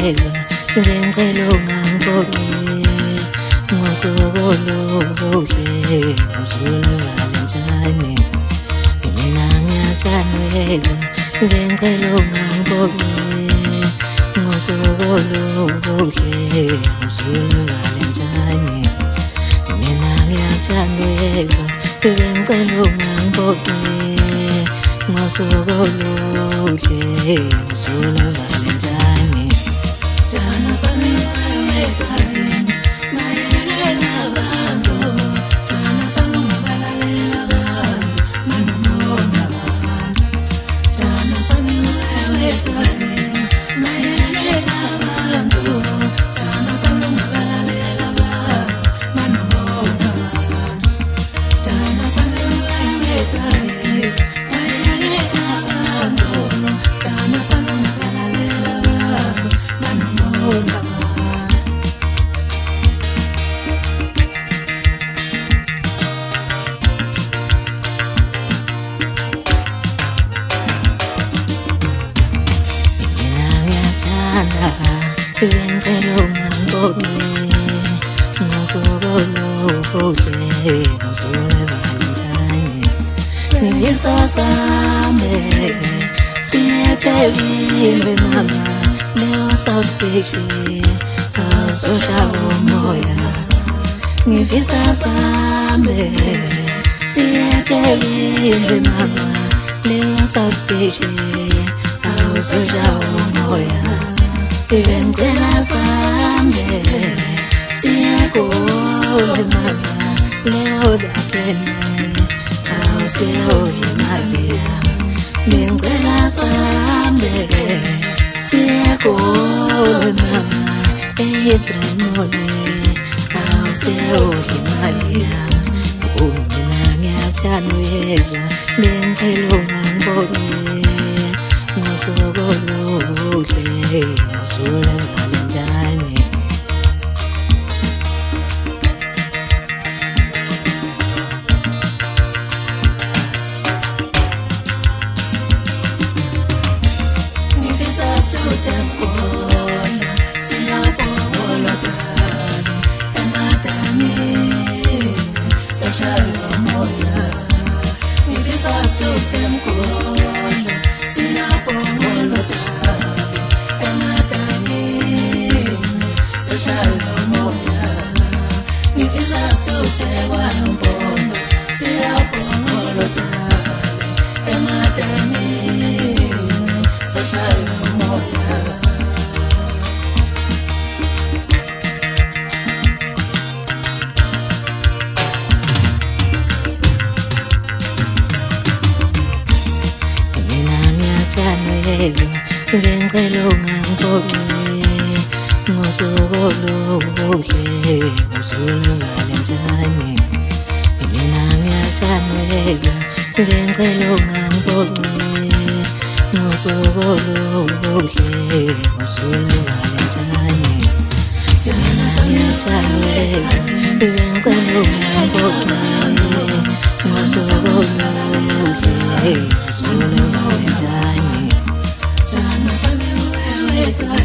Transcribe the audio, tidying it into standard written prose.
ngiyakucela ngicela ungangiboni ngosuku oluhle ngosuku lwalenjani mina ngiyathandweza ngicela ungangiboni ngosuku oluhle ngosuku lwalenjani mina ngiyathandweza ngicela ungangiboni ngosuku oluhle ngosuku lwalenjani Sana sami wewe kani mayelele abantu sana sami ngibalalela abantu manumona abantu sana sami wewe kani mayelele abantu sana sami ngibalalela abantu manumona abantu sana sami wewe kani mayelele abantu sana sami ngibalalela abantu manumona ngicela ungangiboni ngosuku oluhle ngosuku lwalenjani ngisasambe siyathebile mama leo South Beach awuzoshaya umoya ngifisa sambe siyathebile mama leo South Beach awuzoshaya umoya ngicela sambe siyagole mama leo dakene awuseyoyimaliya ngicela sambe siyagole mama eyizimole awuseyoyimaliya mina ngiyathandweza ngicela ungangiboni ngosuku oluhle ngosuku lwalenjani ngifisa sithuthukona siyabonga dali emadaneni sashaya umoya ngifisa sithuthukona siyabonga dali emadaneni sashaya umoya ngifisa sithuthukona siyabonga dali emadaneni sashaya umoya ngicela ungangiboni ngosuku oluhle ngosuku lwalenjani mina ngiyathandweza ngicela ungangiboni ngosuku oluhle ngosuku lwalenjani mina ngiyathandweza ngicela ungangiboni ngosuku oluhle ngosuku lwalenjani Sana sami wewe kani